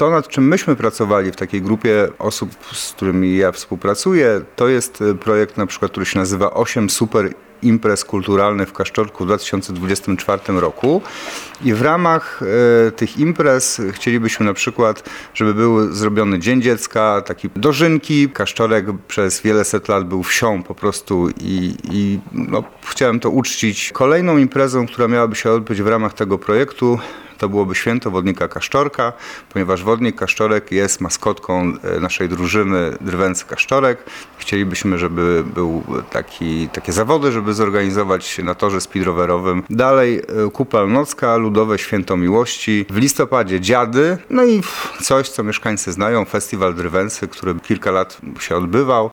To, nad czym myśmy pracowali w takiej grupie osób, z którymi ja współpracuję, to jest projekt na przykład, który się nazywa 8 super imprez kulturalnych w Kasztorku w 2024 roku i w ramach tych imprez chcielibyśmy na przykład, żeby był zrobiony Dzień Dziecka, taki dożynki. Kasztorek przez wiele set lat był wsią po prostu i chciałem to uczcić. Kolejną imprezą, która miałaby się odbyć w ramach tego projektu, to byłoby święto Wodnika Kasztorka, ponieważ Wodnik Kasztorek jest maskotką naszej drużyny Drwęcy Kasztorek. Chcielibyśmy, żeby był takie zawody, żeby zorganizować na torze speedrowerowym. Dalej Kupel Nocka, Ludowe Święto Miłości. W listopadzie Dziady, no i coś, co mieszkańcy znają, Festiwal Drwęcy, który kilka lat się odbywał.